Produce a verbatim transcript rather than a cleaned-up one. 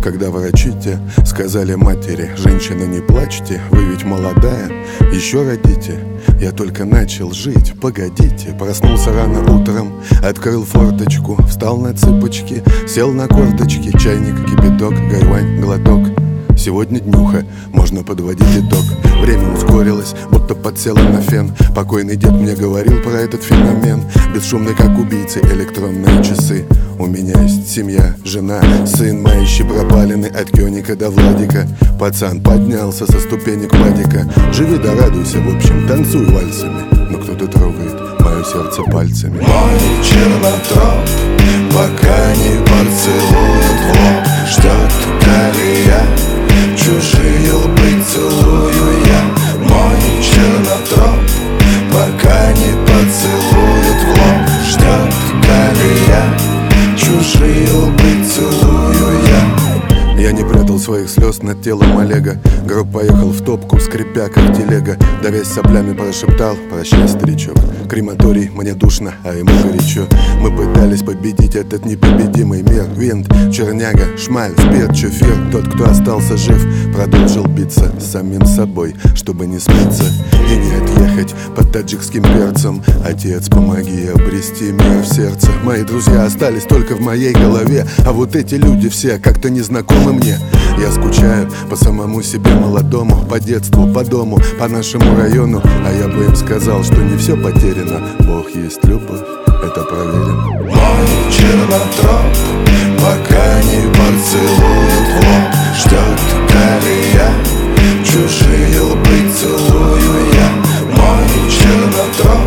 Когда врачите сказали матери: женщина, не плачьте, вы ведь молодая, еще родите. Я только начал жить, погодите. Проснулся рано утром, открыл форточку, встал на цыпочки, сел на корточки. Чайник, кипяток, гайвань, глоток. Сегодня днюха, можно подводить итог. Время ускорилось, будто подсело на фен. Покойный дед мне говорил про этот феномен. Бесшумный, как убийцы, электронные часы. У меня есть семья, жена, сын, мающий пропалины от Кёника до Владика. Пацан поднялся со ступенек падика. Живи да радуйся, в общем, танцуй вальсами. Но кто-то трогает мое сердце пальцами. Мой чернотроп пока не поцелует в лоб. Ждет Корея, чужие лбы целую я. Мой чернотроп пока не поцелует в лоб. Ждет Корея, чужие лбы целую я. Я не прятал своих слез над телом Олега. Гроб поехал в топку, скрипя как телега. Давясь соплями, прошептал: прощай, старичок. Крематорий, мне душно, а ему горячо. Мы пытались победить этот непобедимый мир. Винт, черняга, шмаль, спирт, чуфир. Тот, кто остался жив, продолжил биться с самим собой, чтобы не спиться и не отъехать под таджикским перцем. Отец, помоги обрести мир в сердце. Мои друзья остались только в моей голове, а вот эти люди все как-то незнакомы мне. Я скучаю по самому себе молодому, по детству, по дому, по нашему району. А я бы им сказал, что не все потеряно. Бог есть любовь, это проверено. Мой чернотроп пока не поцелует в лоб. Ждет Корея, чужие лбы целую я. Мой чернотроп